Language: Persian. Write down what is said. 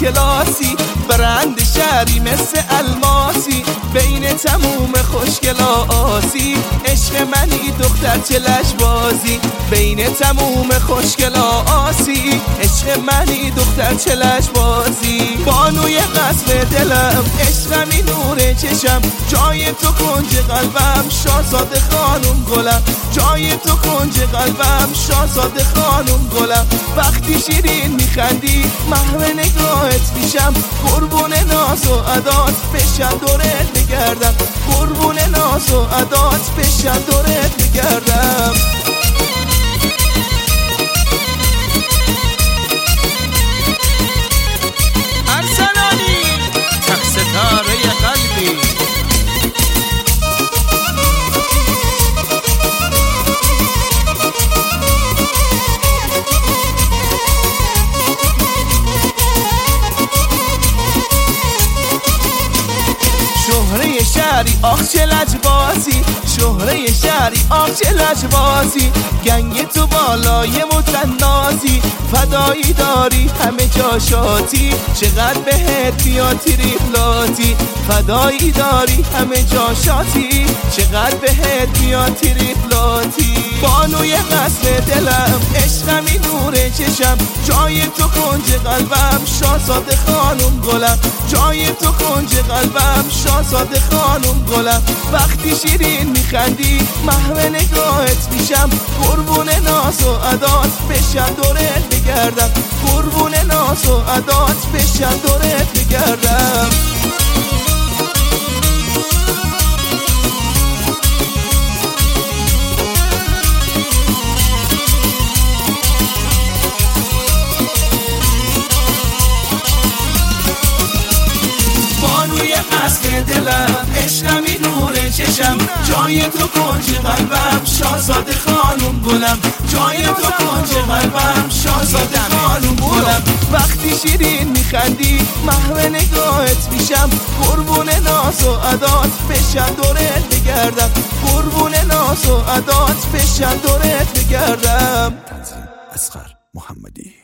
کلاسی، برند شهری مثل الماسی، بین تموم خوشگلا آسی، عشق منی دختر چه لجبازی، بین تموم خوشگلا آسی، عشق منی دختر چه لجبازی، بانوی قصر دلم، عشقمی نور چشم، جای تو کنج قلبم شاهزاده خانم گلم، جای تو کنج قلبم شاهزاده خانم گلم، وقتی شیرین میخندی محو نگاهت میشم، قربون ناز و عدات بشم دورت میگردم، قربون ناز و عدات بشم دورت میگردم. ارسلانی تک ستاره قلبی. شهره شهری آخ چه لجبازی، شهره شهری آخ چه لجبازی، گنگ تو بالای متنازی، فدایی داری همه جا شاتی، چقدر بهت بیاد تریفلاتی، فدایی داری همه جا شاتی، چقدر بهت بیاد تریفلاتی، بانوی قصر دلم، عشقمی نور چشم، جای تو کنج قلبم شاهزاده خانم گلم، جای تو کنج قلبم شاهزاده خانم گلم، وقتی شیرین میخندی محو نگاهت میشم، قربون ناز و عدات بشم دورت میگردم، قربون ناز و عدات بشم دورت میگردم. بانوی قصر دلم، عشقمی نور چشم، جای تو کنج قلبم شاهزاده خانم گلم، جای تو کنج قلبم شاهزاده خانم گلم، وقتی شیرین میخندی محو نگاهت میشم، قربون ناز و عدات بشم دورت میگردم، قربون ناز و عدات بشم دورت میگردم. تنظیم اصغر محمدی.